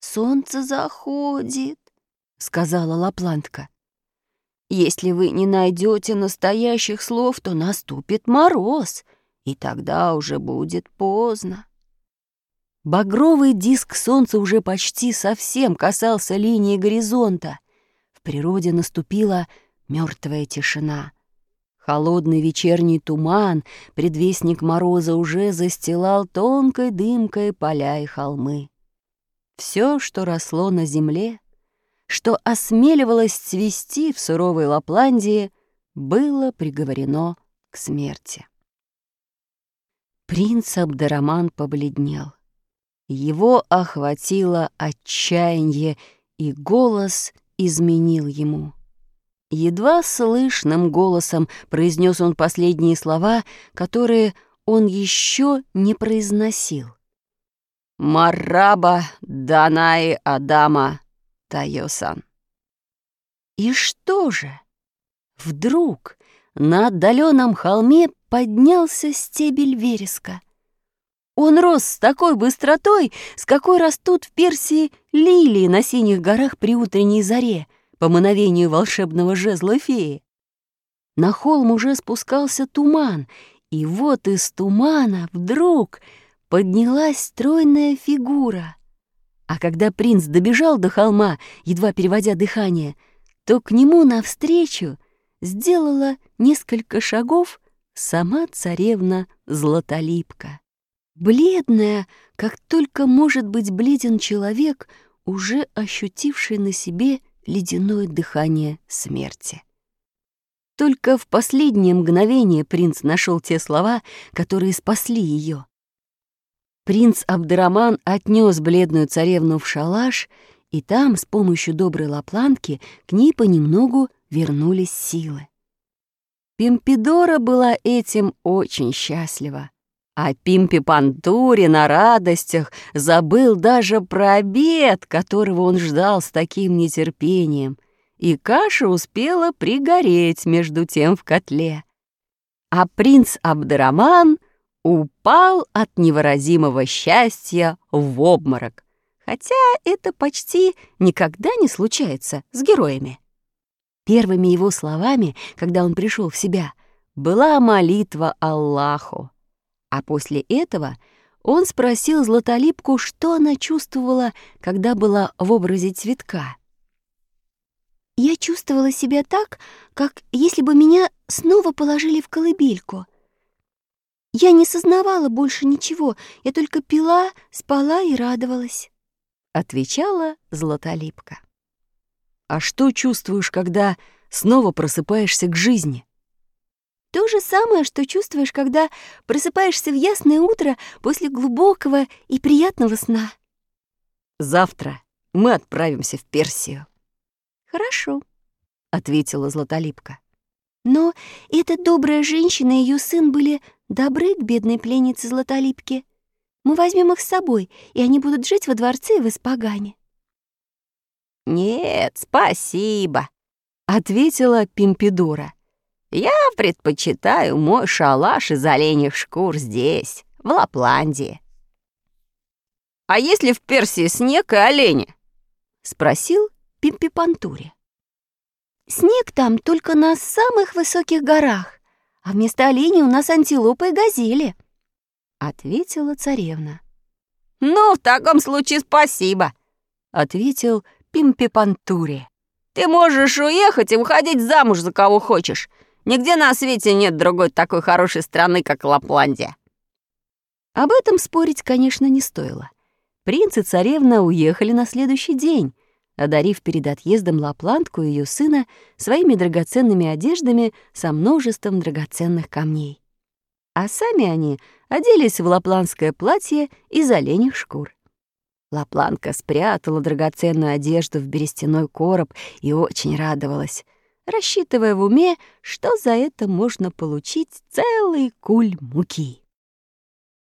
солнце заходит», — сказала лаплантка. «Если вы не найдете настоящих слов, то наступит мороз, и тогда уже будет поздно». Багровый диск солнца уже почти совсем касался линии горизонта. В природе наступила мертвая тишина. Холодный вечерний туман, предвестник мороза, уже застилал тонкой дымкой поля и холмы. Все, что росло на земле, что осмеливалось цвести в суровой Лапландии, было приговорено к смерти. Принц Абдеррахман побледнел. Его охватило отчаяние, и голос изменил ему. Едва слышным голосом произнес он последние слова, которые он еще не произносил. «Марраба Данаи Адама Тайосан». И что же? Вдруг на отдаленном холме поднялся стебель вереска. Он рос с такой быстротой, с какой растут в Персии лилии на синих горах при утренней заре, по мановению волшебного жезла феи. На холм уже спускался туман, и вот из тумана вдруг поднялась стройная фигура. А когда принц добежал до холма, едва переводя дыхание, то к нему навстречу сделала несколько шагов сама царевна Златолипка. Бледная, как только может быть бледен человек, уже ощутивший на себе ледяное дыхание смерти. Только в последнее мгновение принц нашел те слова, которые спасли ее. Принц Абдеррахман отнес бледную царевну в шалаш, и там, с помощью доброй лаплантки, к ней понемногу вернулись силы. Пимпидора была этим очень счастлива. А Пимпи-Пантури на радостях забыл даже про обед, которого он ждал с таким нетерпением, и каша успела пригореть между тем в котле. А принц Абдеррахман упал от невыразимого счастья в обморок, хотя это почти никогда не случается с героями. Первыми его словами, когда он пришел в себя, была молитва Аллаху. А после этого он спросил Златолипку, что она чувствовала, когда была в образе цветка. «Я чувствовала себя так, как если бы меня снова положили в колыбельку. Я не сознавала больше ничего, я только пила, спала и радовалась», — отвечала Златолипка. «А что чувствуешь, когда снова просыпаешься к жизни?» «То же самое, что чувствуешь, когда просыпаешься в ясное утро после глубокого и приятного сна». «Завтра мы отправимся в Персию». «Хорошо», — ответила Златолипка. «Но эта добрая женщина и ее сын были добры к бедной пленнице Златолипке. Мы возьмем их с собой, и они будут жить во дворце в Испагане». «Нет, спасибо», — ответила Пимпидора. «Я предпочитаю мой шалаш из оленьих шкур здесь, в Лапландии». «А есть ли в Персии снег и олени?» — спросил Пимпи-Пантури. «Снег там только на самых высоких горах, а вместо оленей у нас антилопы и газели», — ответила царевна. «Ну, в таком случае спасибо», — ответил Пимпи-Пантури. «Ты можешь уехать и выходить замуж за кого хочешь. Нигде на свете нет другой такой хорошей страны, как Лапландия». Об этом спорить, конечно, не стоило. Принц и царевна уехали на следующий день, одарив перед отъездом лаплантку и ее сына своими драгоценными одеждами со множеством драгоценных камней. А сами они оделись в лапландское платье из оленьих шкур. Лаплантка спрятала драгоценную одежду в берестяной короб и очень радовалась, рассчитывая в уме, что за это можно получить целый куль муки.